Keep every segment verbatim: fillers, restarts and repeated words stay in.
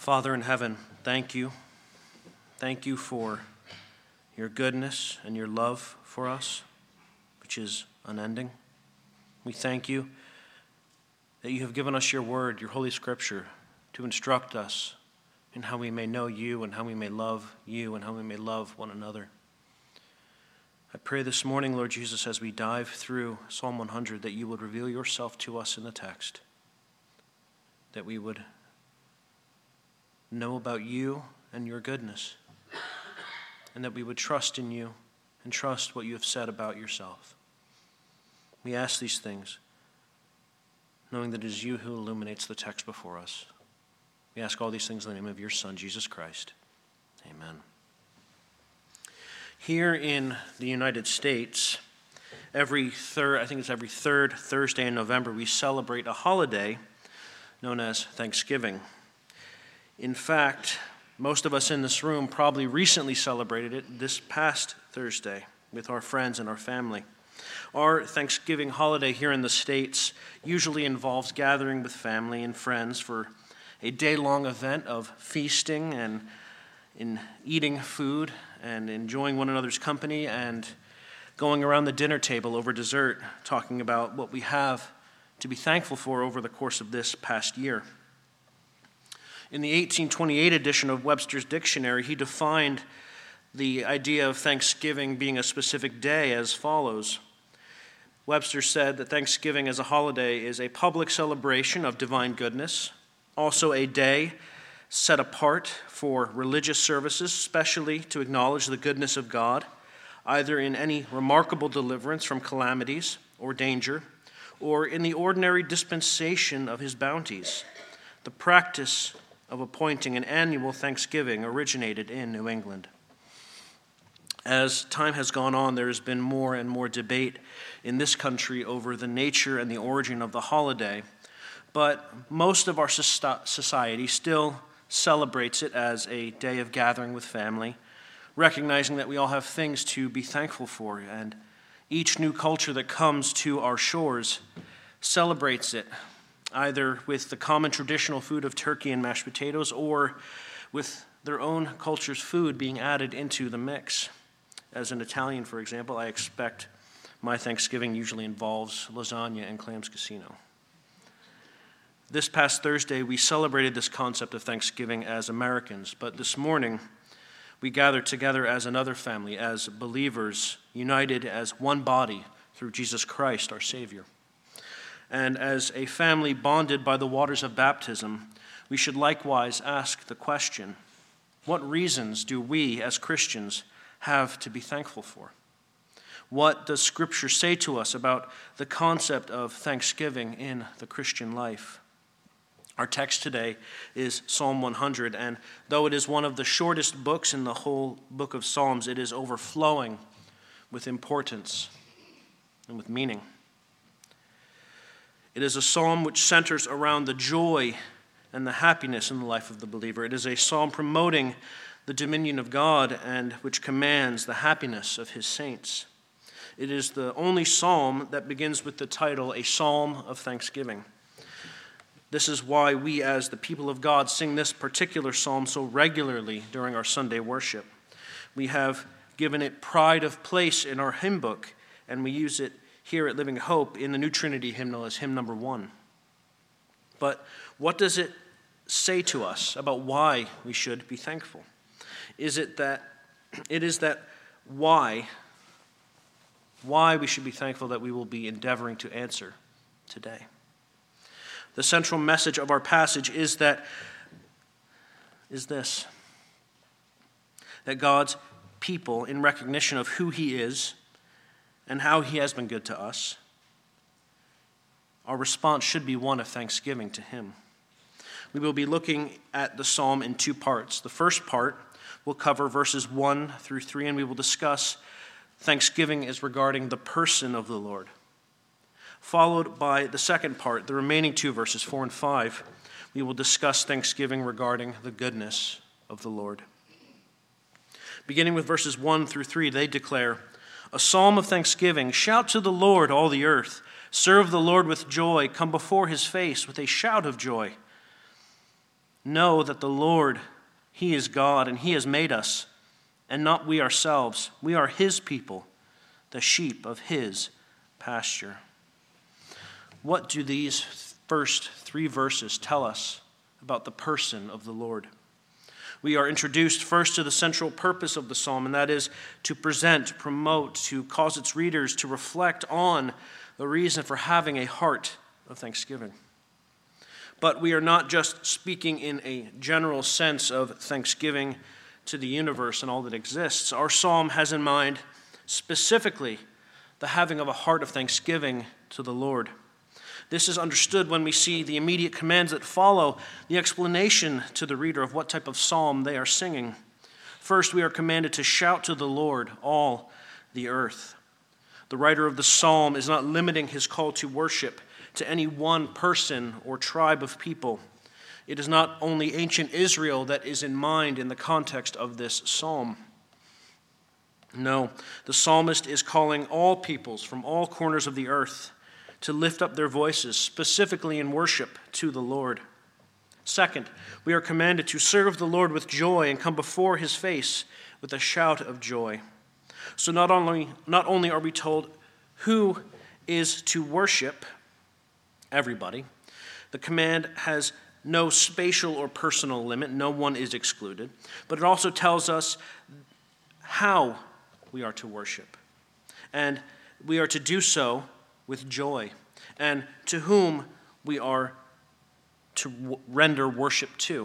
Father in heaven, thank you. Thank you for your goodness and your love for us, which is unending. We thank you that you have given us your word, your holy scripture, to instruct us in how we may know you and how we may love you and how we may love one another. I pray this morning, Lord Jesus, as we dive through Psalm one hundred, that you would reveal yourself to us in the text, that we would know about you and your goodness, and that we would trust in you and trust what you have said about yourself. We ask these things, knowing that it is you who illuminates the text before us. We ask all these things in the name of your Son, Jesus Christ. Amen. Here in the United States, every third, I think it's every third Thursday in November, we celebrate a holiday known as Thanksgiving. In fact, most of us in this room probably recently celebrated it this past Thursday with our friends and our family. Our Thanksgiving holiday here in the States usually involves gathering with family and friends for a day-long event of feasting and in eating food and enjoying one another's company and going around the dinner table over dessert, talking about what we have to be thankful for over the course of this past year. In the eighteen twenty-eight edition of Webster's Dictionary, he defined the idea of Thanksgiving being a specific day as follows. Webster said that Thanksgiving as a holiday is a public celebration of divine goodness, also a day set apart for religious services, especially to acknowledge the goodness of God, either in any remarkable deliverance from calamities or danger, or in the ordinary dispensation of his bounties. The practice of appointing an annual Thanksgiving originated in New England. As time has gone on, there has been more and more debate in this country over the nature and the origin of the holiday, but most of our society still celebrates it as a day of gathering with family, recognizing that we all have things to be thankful for, and each new culture that comes to our shores celebrates it, either with the common traditional food of turkey and mashed potatoes or with their own culture's food being added into the mix. As an Italian, for example, I expect my Thanksgiving usually involves lasagna and clams casino. This past Thursday, we celebrated this concept of Thanksgiving as Americans, but this morning, we gathered together as another family, as believers, united as one body through Jesus Christ, our Savior. And as a family bonded by the waters of baptism, we should likewise ask the question, what reasons do we as Christians have to be thankful for? What does Scripture say to us about the concept of thanksgiving in the Christian life? Our text today is Psalm one hundred, and though it is one of the shortest books in the whole book of Psalms, it is overflowing with importance and with meaning. It is a psalm which centers around the joy and the happiness in the life of the believer. It is a psalm promoting the dominion of God and which commands the happiness of his saints. It is the only psalm that begins with the title, A Psalm of Thanksgiving. This is why we as the people of God sing this particular psalm so regularly during our Sunday worship. We have given it pride of place in our hymn book, and we use it here at Living Hope in the New Trinity hymnal as hymn number one. But what does it say to us about why we should be thankful? Is it that it is that why why we should be thankful that we will be endeavoring to answer today. The central message of our passage is that is this: that God's people, in recognition of who he is and how he has been good to us, our response should be one of thanksgiving to him. We will be looking at the psalm in two parts. The first part will cover verses one through three, and we will discuss thanksgiving as regarding the person of the Lord. Followed by the second part, the remaining two verses, four and five, we will discuss thanksgiving regarding the goodness of the Lord. Beginning with verses one through three, they declare, a psalm of thanksgiving, shout to the Lord, all the earth. Serve the Lord with joy. Come before his face with a shout of joy. Know that the Lord, he is God, and he has made us, and not we ourselves. We are his people, the sheep of his pasture. What do these first three verses tell us about the person of the Lord? We are introduced first to the central purpose of the psalm, and that is to present, promote, to cause its readers to reflect on the reason for having a heart of thanksgiving. But we are not just speaking in a general sense of thanksgiving to the universe and all that exists. Our psalm has in mind specifically the having of a heart of thanksgiving to the Lord. This is understood when we see the immediate commands that follow the explanation to the reader of what type of psalm they are singing. First, we are commanded to shout to the Lord, all the earth. The writer of the psalm is not limiting his call to worship to any one person or tribe of people. It is not only ancient Israel that is in mind in the context of this psalm. No, the psalmist is calling all peoples from all corners of the earth to lift up their voices, specifically in worship to the Lord. Second, we are commanded to serve the Lord with joy and come before his face with a shout of joy. So not only, not only are we told who is to worship, everybody, the command has no spatial or personal limit, no one is excluded, but it also tells us how we are to worship. And we are to do so with joy, and to whom we are to w- render worship to.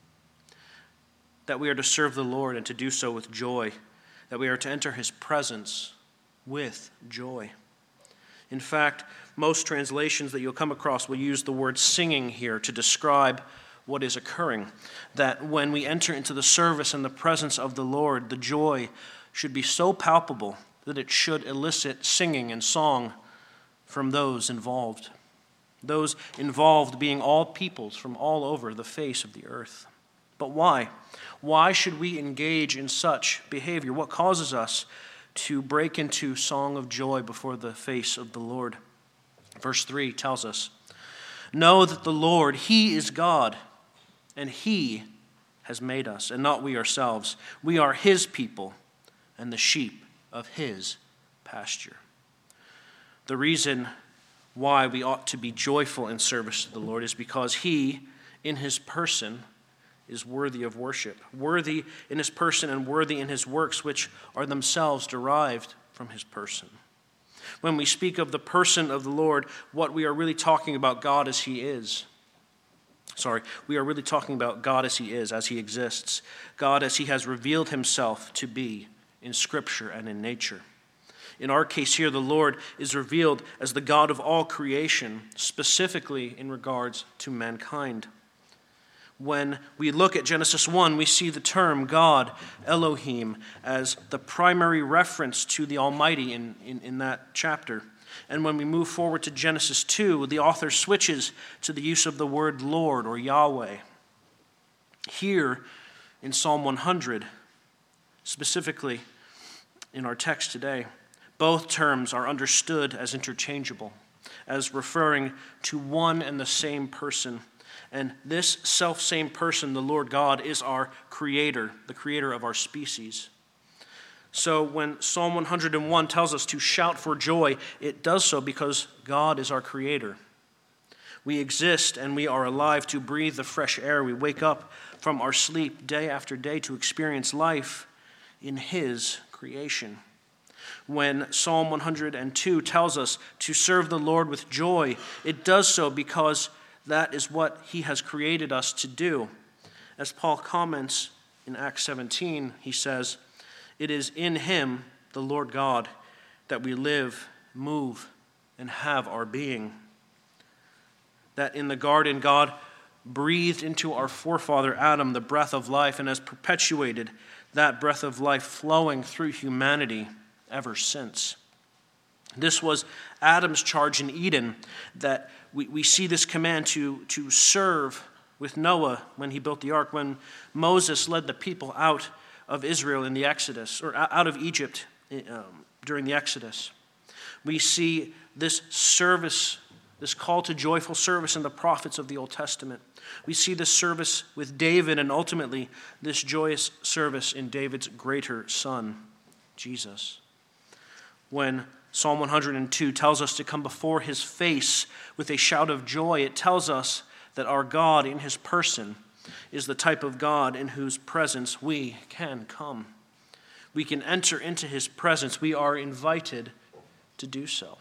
That we are to serve the Lord and to do so with joy. That we are to enter his presence with joy. In fact, most translations that you'll come across will use the word singing here to describe what is occurring. That when we enter into the service and the presence of the Lord, the joy should be so palpable that it should elicit singing and song from those involved. Those involved being all peoples from all over the face of the earth. But why? Why should we engage in such behavior? What causes us to break into song of joy before the face of the Lord? Verse three tells us, know that the Lord, he is God, and he has made us, and not we ourselves. We are his people and the sheep of his pasture. The reason why we ought to be joyful in service to the Lord is because he, in his person, is worthy of worship, worthy in his person and worthy in his works, which are themselves derived from his person. When we speak of the person of the Lord, what we are really talking about God as he is. Sorry, we are really talking about God as he is, as he exists. God as he has revealed himself to be in Scripture and in nature. In our case here, the Lord is revealed as the God of all creation, specifically in regards to mankind. When we look at Genesis one, we see the term God, Elohim, as the primary reference to the Almighty in, in, in that chapter. And when we move forward to Genesis two, the author switches to the use of the word Lord or Yahweh. Here in Psalm one hundred, specifically in our text today, both terms are understood as interchangeable, as referring to one and the same person. And this self-same person, the Lord God, is our creator, the creator of our species. So when Psalm one hundred one tells us to shout for joy, it does so because God is our creator. We exist and we are alive to breathe the fresh air. We wake up from our sleep day after day to experience life in his creation. When Psalm one hundred two tells us to serve the Lord with joy, it does so because that is what he has created us to do. As Paul comments in Acts seventeen, he says, it is in him, the Lord God, that we live, move, and have our being. That in the garden, God breathed into our forefather Adam the breath of life and has perpetuated that breath of life flowing through humanity ever since. This was Adam's charge in Eden, that we, we see this command to, to serve with Noah when he built the ark, when Moses led the people out of Israel in the Exodus, or out of Egypt um, during the Exodus. We see this service this call to joyful service in the prophets of the Old Testament. We see this service with David, and ultimately this joyous service in David's greater son, Jesus. When Psalm one hundred two tells us to come before his face with a shout of joy, it tells us that our God in his person is the type of God in whose presence we can come. We can enter into his presence. We are invited to do so.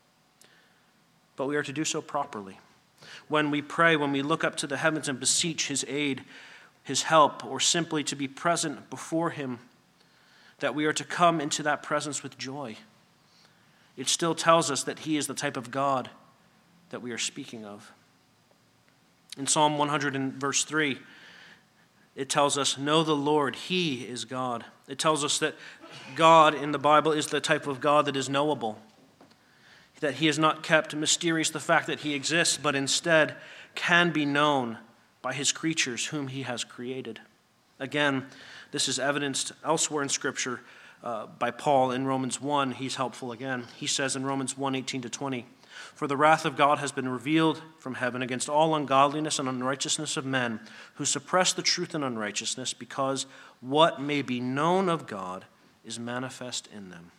But we are to do so properly. When we pray, when we look up to the heavens and beseech his aid, his help, or simply to be present before him, that we are to come into that presence with joy. It still tells us that he is the type of God that we are speaking of. In Psalm one hundred and verse three, it tells us, know the Lord, he is God. It tells us that God in the Bible is the type of God that is knowable, that he has not kept mysterious the fact that he exists, but instead can be known by his creatures whom he has created. Again, this is evidenced elsewhere in Scripture uh, by Paul in Romans one. He's helpful again. He says in Romans one, eighteen to twenty, for the wrath of God has been revealed from heaven against all ungodliness and unrighteousness of men who suppress the truth in unrighteousness, because what may be known of God is manifest in them.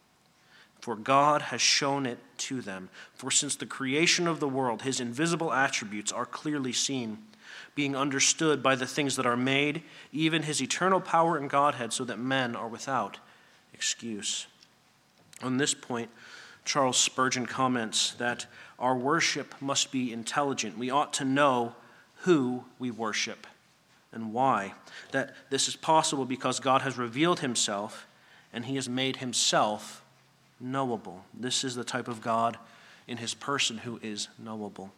For God has shown it to them. For since the creation of the world, his invisible attributes are clearly seen, being understood by the things that are made, even his eternal power and Godhead, so that men are without excuse. On this point, Charles Spurgeon comments that our worship must be intelligent. We ought to know who we worship and why. That this is possible because God has revealed himself and he has made himself knowable. This is the type of God in his person who is knowable.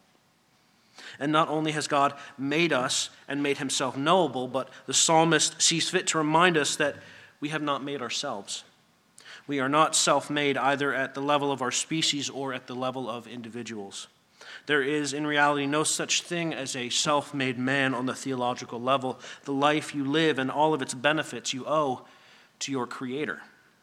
And not only has God made us and made himself knowable, but the psalmist sees fit to remind us that we have not made ourselves. We are not self-made either at the level of our species or at the level of individuals. There is in reality no such thing as a self-made man on the theological level. The life you live and all of its benefits you owe to your Creator.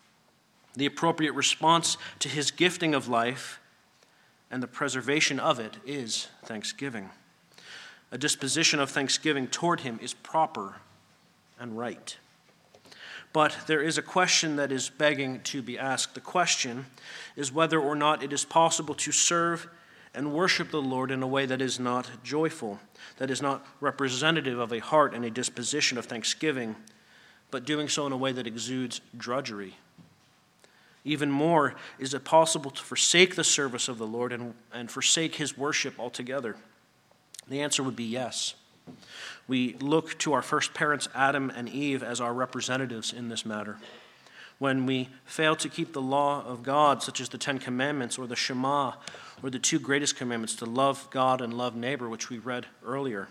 The appropriate response to his gifting of life and the preservation of it is thanksgiving. A disposition of thanksgiving toward him is proper and right. But there is a question that is begging to be asked. The question is whether or not it is possible to serve and worship the Lord in a way that is not joyful, that is not representative of a heart and a disposition of thanksgiving, but doing so in a way that exudes drudgery. Even more, is it possible to forsake the service of the Lord and, and forsake his worship altogether? The answer would be yes. We look to our first parents, Adam and Eve, as our representatives in this matter. When we fail to keep the law of God, such as the Ten Commandments or the Shema, or the two greatest commandments, to love God and love neighbor, which we read earlier,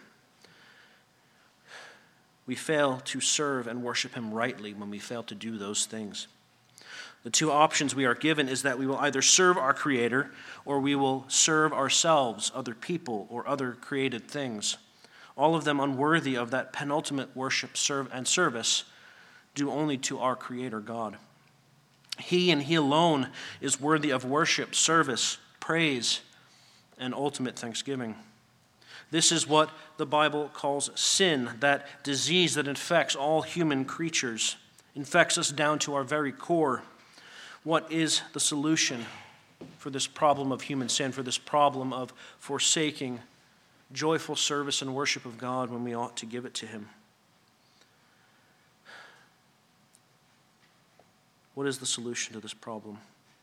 we fail to serve and worship him rightly when we fail to do those things. The two options we are given is that we will either serve our Creator or we will serve ourselves, other people, or other created things. All of them unworthy of that penultimate worship serve and service due only to our Creator God. He and he alone is worthy of worship, service, praise, and ultimate thanksgiving. This is what the Bible calls sin, that disease that infects all human creatures, infects us down to our very core. What is the solution for this problem of human sin, for this problem of forsaking joyful service and worship of God when we ought to give it to him? What is the solution to this problem?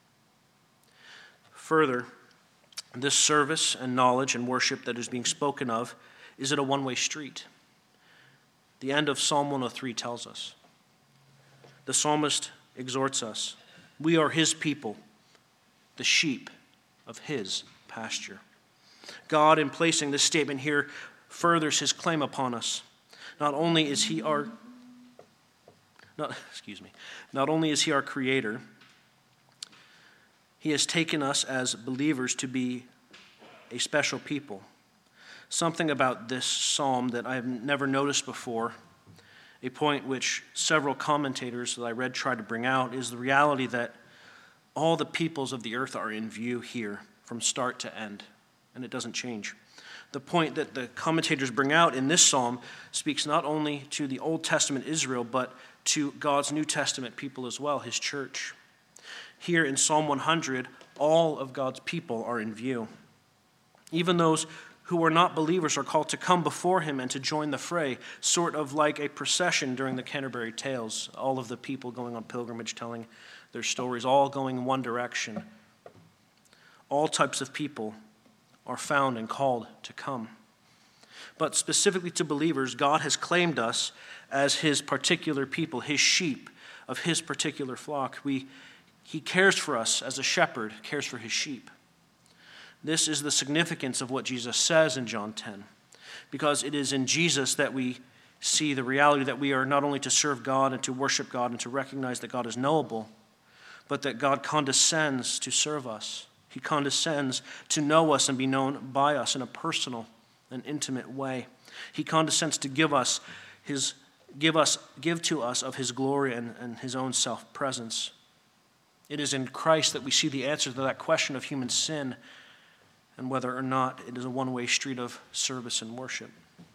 Further, this service and knowledge and worship that is being spoken of, is it a one-way street? The end of Psalm one oh three tells us. The psalmist exhorts us. We are his people, the sheep of his pasture. God, in placing this statement here, furthers his claim upon us. Not only is he our, not, excuse me, not only is he our Creator, he has taken us as believers to be a special people. Something about this psalm that I have never noticed before, a point which several commentators that I read tried to bring out, is the reality that all the peoples of the earth are in view here from start to end. and it doesn't change. The point that the commentators bring out in this psalm speaks not only to the Old Testament Israel, but to God's New Testament people as well, his church. Here in Psalm one hundred, all of God's people are in view. Even those who are not believers are called to come before him and to join the fray, sort of like a procession during the Canterbury Tales, all of the people going on pilgrimage telling their stories, all going in one direction. All types of people are found and called to come. But specifically to believers, God has claimed us as his particular people, his sheep of his particular flock. We, he cares for us as a shepherd cares for his sheep. This is the significance of what Jesus says in John ten, because it is in Jesus that we see the reality that we are not only to serve God and to worship God and to recognize that God is knowable, but that God condescends to serve us. He condescends to know us and be known by us in a personal and intimate way. He condescends to give us his give us give to us of his glory and, and his own self-presence. It is in Christ that we see the answer to that question of human sin and whether or not it is a one-way street of service and worship.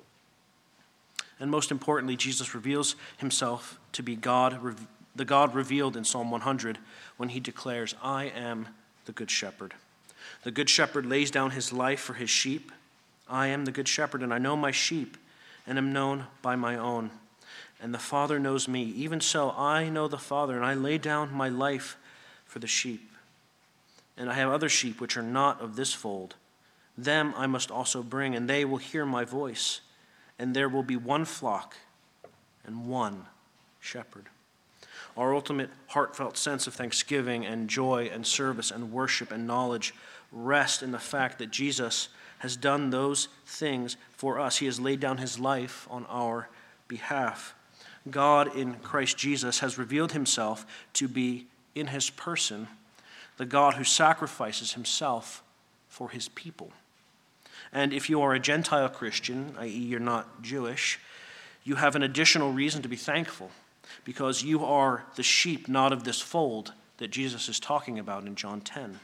And most importantly, Jesus reveals himself to be God, the God revealed in Psalm one hundred when he declares, "I am the good shepherd." The good shepherd lays down his life for his sheep. I am the good shepherd, and I know my sheep, and am known by my own. And the Father knows me. Even so, I know the Father, and I lay down my life for the sheep. And I have other sheep which are not of this fold. Them I must also bring, and they will hear my voice. And there will be one flock and one shepherd. Our ultimate heartfelt sense of thanksgiving and joy and service and worship and knowledge rest in the fact that Jesus has done those things for us. He has laid down his life on our behalf. God in Christ Jesus has revealed himself to be, in his person, the God who sacrifices himself for his people. And if you are a Gentile Christian, that is you're not Jewish, you have an additional reason to be thankful, because you are the sheep not of this fold that Jesus is talking about in John ten.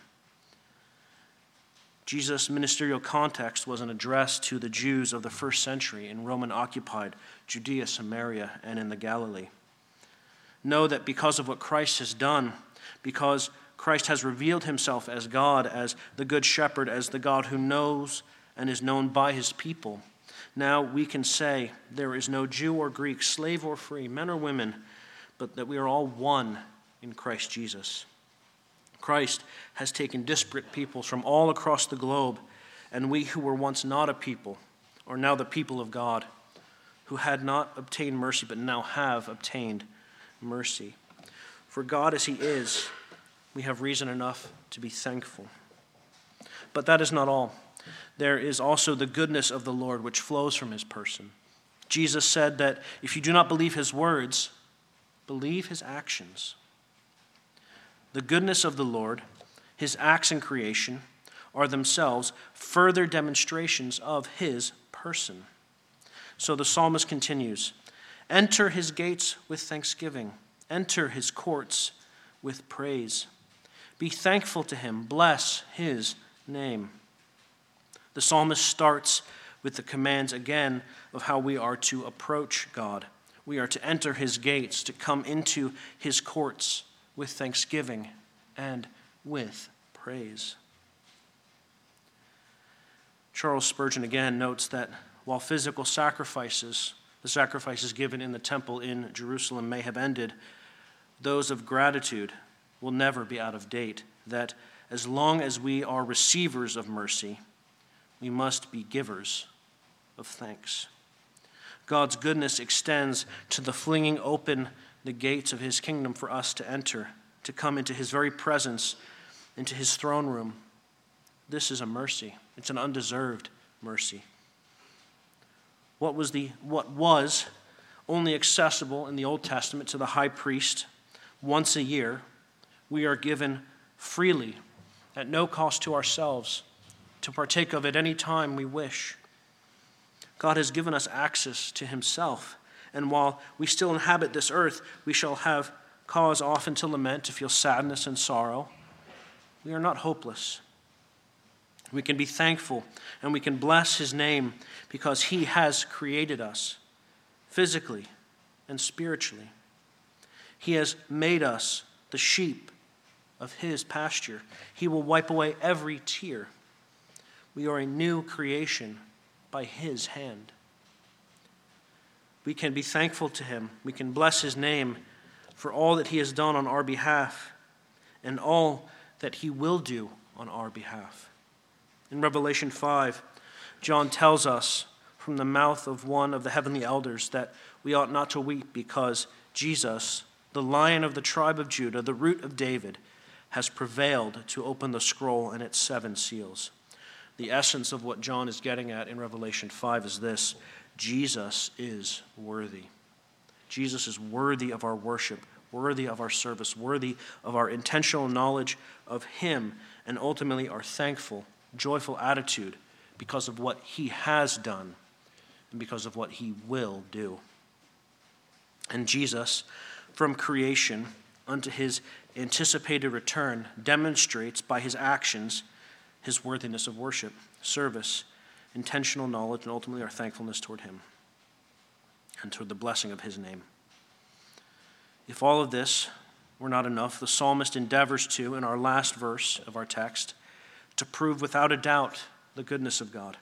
Jesus' ministerial context was an address to the Jews of the first century in Roman-occupied Judea, Samaria, and in the Galilee. Know that because of what Christ has done, because Christ has revealed himself as God, as the good shepherd, as the God who knows and is known by his people, now we can say there is no Jew or Greek, slave or free, men or women, but that we are all one in Christ Jesus. Christ has taken disparate peoples from all across the globe, and we who were once not a people are now the people of God, who had not obtained mercy but now have obtained mercy. For God as he is, we have reason enough to be thankful. But that is not all. There is also the goodness of the Lord which flows from his person. Jesus said that if you do not believe his words, believe his actions. The goodness of the Lord, his acts in creation, are themselves further demonstrations of his person. So the psalmist continues, "Enter his gates with thanksgiving. Enter his courts with praise. Be thankful to him. Bless his name." The psalmist starts with the commands again of how we are to approach God. We are to enter his gates, to come into his courts with thanksgiving and with praise. Charles Spurgeon again notes that while physical sacrifices, the sacrifices given in the temple in Jerusalem may have ended, those of gratitude will never be out of date, that as long as we are receivers of mercy, we must be givers of thanks. God's goodness extends to the flinging open the gates of his kingdom for us to enter, to come into his very presence, into his throne room. This is a mercy. It's an undeserved mercy. What was the what was only accessible in the Old Testament to the high priest once a year, we are given freely, at no cost to ourselves, to partake of at any time we wish. God has given us access to himself, and while we still inhabit this earth, we shall have cause often to lament, to feel sadness and sorrow. We are not hopeless. We can be thankful and we can bless his name because he has created us physically and spiritually. He has made us the sheep of his pasture. He will wipe away every tear. We are a new creation by his hand. We can be thankful to him. We can bless his name for all that he has done on our behalf and all that he will do on our behalf. In Revelation five, John tells us from the mouth of one of the heavenly elders that we ought not to weep because Jesus, the Lion of the tribe of Judah, the Root of David, has prevailed to open the scroll and its seven seals. The essence of what John is getting at in Revelation five is this: Jesus is worthy. Jesus is worthy of our worship, worthy of our service, worthy of our intentional knowledge of him, and ultimately our thankful, joyful attitude because of what he has done and because of what he will do. And Jesus, from creation unto his anticipated return, demonstrates by his actions his worthiness of worship, service, intentional knowledge, and ultimately our thankfulness toward him and toward the blessing of his name. If all of this were not enough, the psalmist endeavors to, in our last verse of our text, to prove without a doubt the goodness of God.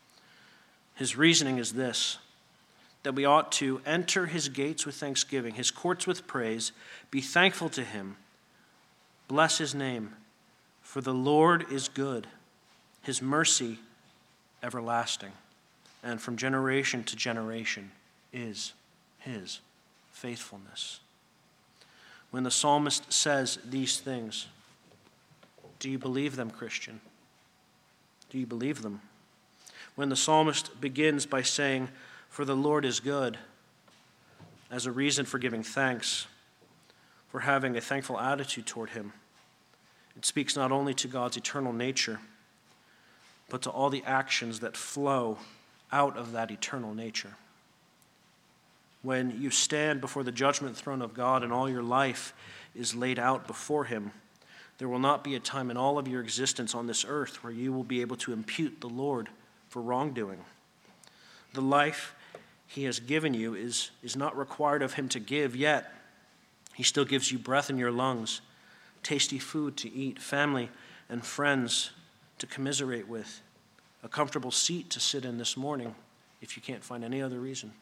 His reasoning is this: that we ought to enter his gates with thanksgiving, his courts with praise, be thankful to him, bless his name, for the Lord is good, his mercy everlasting, and from generation to generation is his faithfulness. When the psalmist says these things, do you believe them, Christian? Do you believe them? When the psalmist begins by saying, "For the Lord is good," as a reason for giving thanks, for having a thankful attitude toward him, it speaks not only to God's eternal nature, but to all the actions that flow out of that eternal nature. When you stand before the judgment throne of God and all your life is laid out before him, there will not be a time in all of your existence on this earth where you will be able to impute the Lord for wrongdoing. The life he has given you is, is not required of him to give, yet he still gives you breath in your lungs, tasty food to eat, family and friends to commiserate with, a comfortable seat to sit in this morning if you can't find any other reason.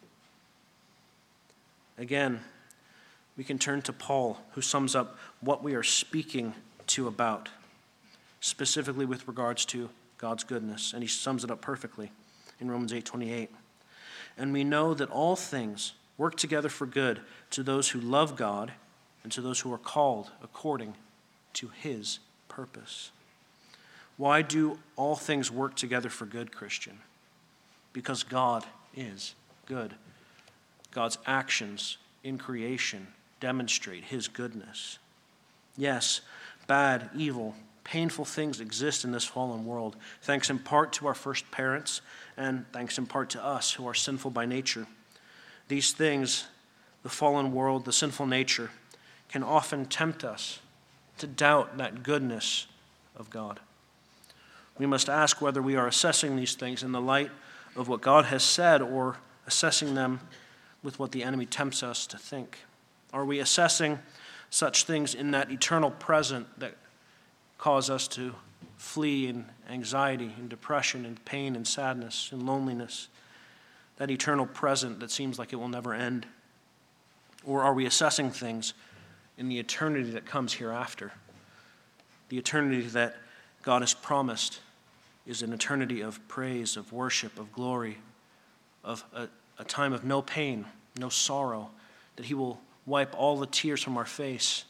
Again, we can turn to Paul, who sums up what we are speaking to about, specifically with regards to God's goodness, and he sums it up perfectly in Romans eight twenty-eight. And we know that all things work together for good to those who love God and to those who are called according to his purpose. Why do all things work together for good, Christian? Because God is good. God's actions in creation demonstrate his goodness. Yes, bad, evil, painful things exist in this fallen world, thanks in part to our first parents and thanks in part to us who are sinful by nature. These things, the fallen world, the sinful nature, can often tempt us to doubt that goodness of God. We must ask whether we are assessing these things in the light of what God has said or assessing them with what the enemy tempts us to think. Are we assessing such things in that eternal present that cause us to flee in anxiety and depression and pain and sadness and loneliness, that eternal present that seems like it will never end? Or are we assessing things in the eternity that comes hereafter? The eternity that God has promised is an eternity of praise, of worship, of glory, of a, a time of no pain, no sorrow, that he will wipe all the tears from our face.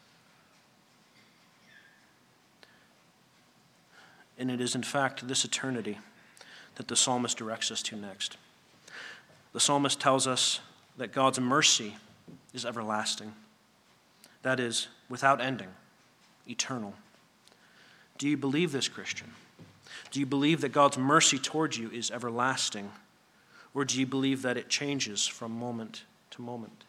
And it is in fact this eternity that the psalmist directs us to next. The psalmist tells us that God's mercy is everlasting. That is, without ending, eternal. Do you believe this, Christian? Do you believe that God's mercy towards you is everlasting? Or do you believe that it changes from moment to moment?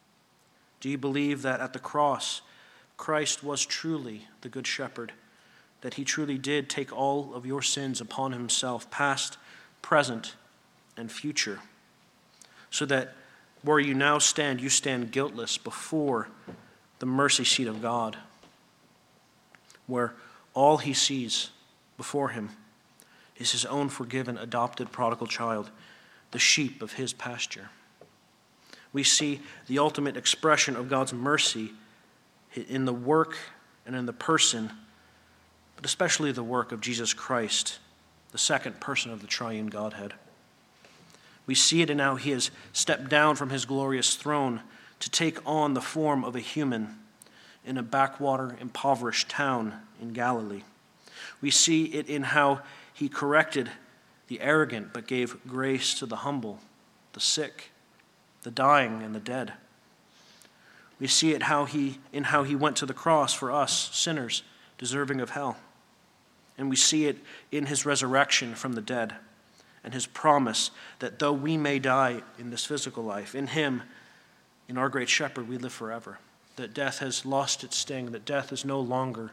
Do you believe that at the cross, Christ was truly the good shepherd that he truly did take all of your sins upon himself, past, present, and future, so that where you now stand, you stand guiltless before the mercy seat of God, where all he sees before him is his own forgiven, adopted prodigal child, the sheep of his pasture. We see the ultimate expression of God's mercy in the work and in the person, but especially the work of Jesus Christ, the second person of the triune Godhead. We see it in how he has stepped down from his glorious throne to take on the form of a human in a backwater, impoverished town in Galilee. We see it in how he corrected the arrogant but gave grace to the humble, the sick, the dying, and the dead. We see it how he in how he went to the cross for us, sinners, deserving of hell. And we see it in his resurrection from the dead and his promise that though we may die in this physical life, in him, in our great shepherd, we live forever. That death has lost its sting, that death is no longer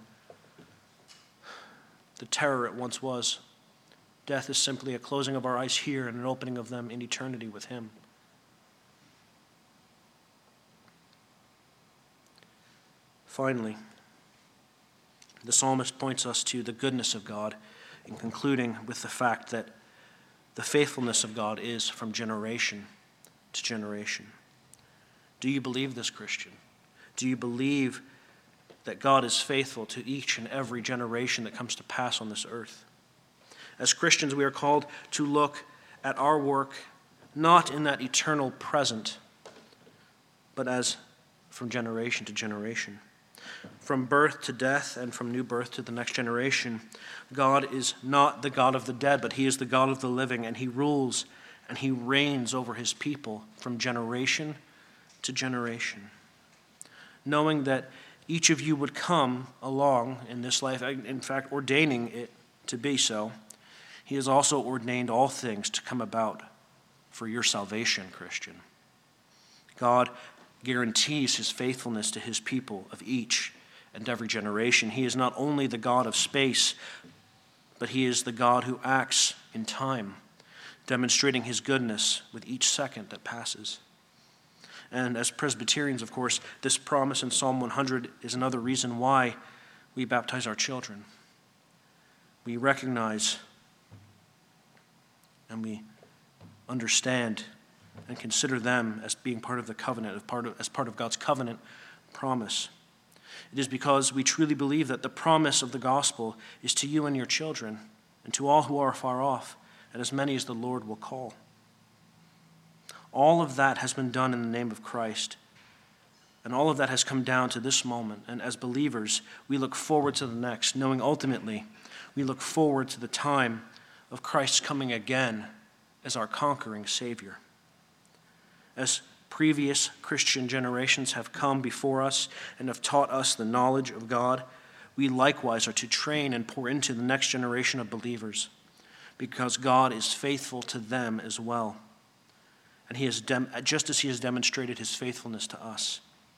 the terror it once was. Death is simply a closing of our eyes here and an opening of them in eternity with him. Finally, the psalmist points us to the goodness of God in concluding with the fact that the faithfulness of God is from generation to generation. Do you believe this, Christian? Do you believe that God is faithful to each and every generation that comes to pass on this earth? As Christians, we are called to look at our work not in that eternal present, but as from generation to generation. From birth to death and from new birth to the next generation, God is not the God of the dead, but he is the God of the living, and he rules and he reigns over his people from generation to generation. Knowing that each of you would come along in this life, in fact, ordaining it to be so, he has also ordained all things to come about for your salvation, Christian. God guarantees his faithfulness to his people of each and every generation. He is not only the God of space, but he is the God who acts in time, demonstrating his goodness with each second that passes. And as Presbyterians, of course, this promise in Psalm one hundred is another reason why we baptize our children. We recognize and we understand and consider them as being part of the covenant, as part of, as part of God's covenant promise. It is because we truly believe that the promise of the gospel is to you and your children, and to all who are far off, and as many as the Lord will call. All of that has been done in the name of Christ, and all of that has come down to this moment. And as believers, we look forward to the next, knowing ultimately we look forward to the time of Christ's coming again as our conquering Savior. As previous Christian generations have come before us and have taught us the knowledge of God, we likewise are to train and pour into the next generation of believers, because God is faithful to them as well. And he has dem- just as he has demonstrated his faithfulness to us.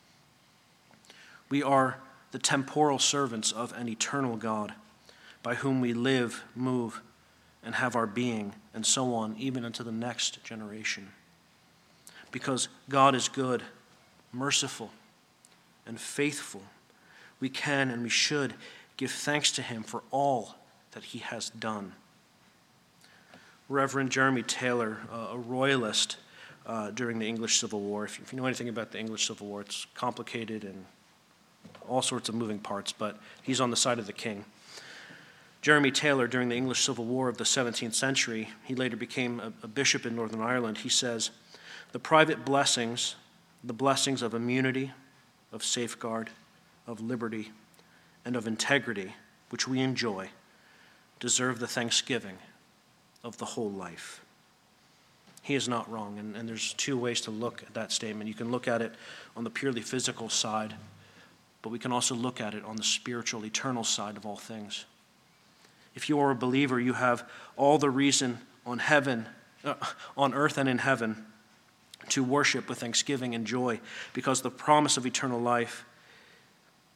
We are the temporal servants of an eternal God, by whom we live, move, and have our being, and so on, even unto the next generation. Because God is good, merciful, and faithful, we can and we should give thanks to him for all that he has done. Reverend Jeremy Taylor, uh, a royalist uh, during the English Civil War, if you, if you know anything about the English Civil War, it's complicated and all sorts of moving parts, but he's on the side of the king. Jeremy Taylor, during the English Civil War of the seventeenth century, he later became a, a bishop in Northern Ireland. He says, "The private blessings, the blessings of immunity, of safeguard, of liberty, and of integrity, which we enjoy, deserve the thanksgiving of the whole life." He is not wrong, and, and there's two ways to look at that statement. You can look at it on the purely physical side, but we can also look at it on the spiritual, eternal side of all things. If you are a believer, you have all the reason on heaven, uh, on earth and in heaven, to worship with thanksgiving and joy, because the promise of eternal life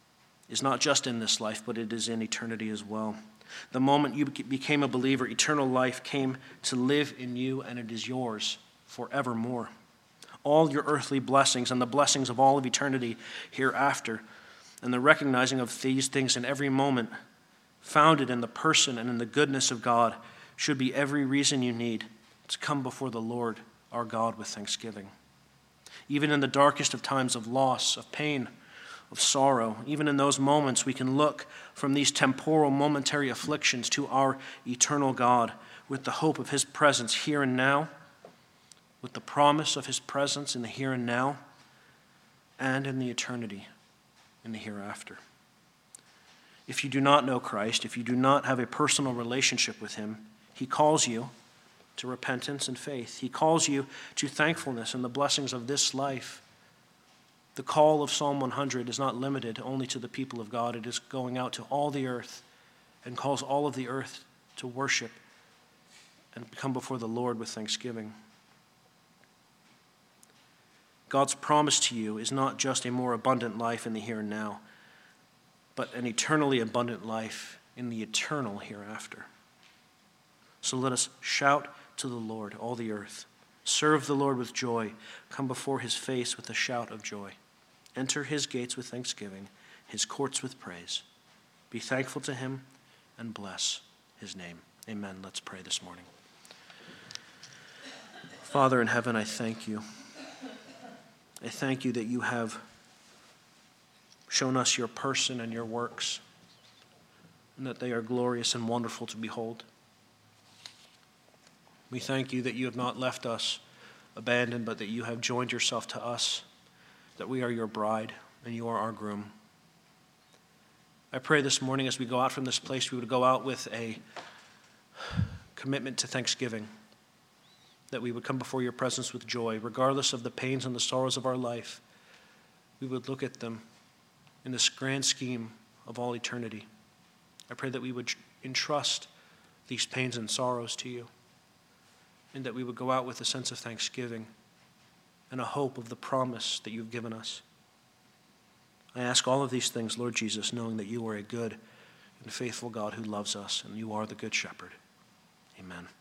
is not just in this life, but it is in eternity as well. The moment you became a believer, eternal life came to live in you, and it is yours forevermore. All your earthly blessings and the blessings of all of eternity hereafter, and the recognizing of these things in every moment, founded in the person and in the goodness of God, should be every reason you need to come before the Lord our God with thanksgiving. Even in the darkest of times of loss, of pain, of sorrow, even in those moments, we can look from these temporal, momentary afflictions to our eternal God with the hope of his presence here and now, with the promise of his presence in the here and now, and in the eternity, in the hereafter. If you do not know Christ, if you do not have a personal relationship with him, he calls you to repentance and faith. He calls you to thankfulness and the blessings of this life. The call of Psalm one hundred is not limited only to the people of God. It is going out to all the earth and calls all of the earth to worship and come before the Lord with thanksgiving. God's promise to you is not just a more abundant life in the here and now, but an eternally abundant life in the eternal hereafter. So let us shout to the Lord, all the earth. Serve the Lord with joy. Come before his face with a shout of joy. Enter his gates with thanksgiving, his courts with praise. Be thankful to him and bless his name. Amen. Let's pray this morning. Father in heaven, I thank you. I thank you that you have shown us your person and your works, and that they are glorious and wonderful to behold. We thank you that you have not left us abandoned, but that you have joined yourself to us, that we are your bride and you are our groom. I pray this morning as we go out from this place, we would go out with a commitment to thanksgiving, that we would come before your presence with joy, regardless of the pains and the sorrows of our life. We would look at them in this grand scheme of all eternity. I pray that we would entrust these pains and sorrows to you, and that we would go out with a sense of thanksgiving and a hope of the promise that you've given us. I ask all of these things, Lord Jesus, knowing that you are a good and faithful God who loves us, and you are the good shepherd. Amen.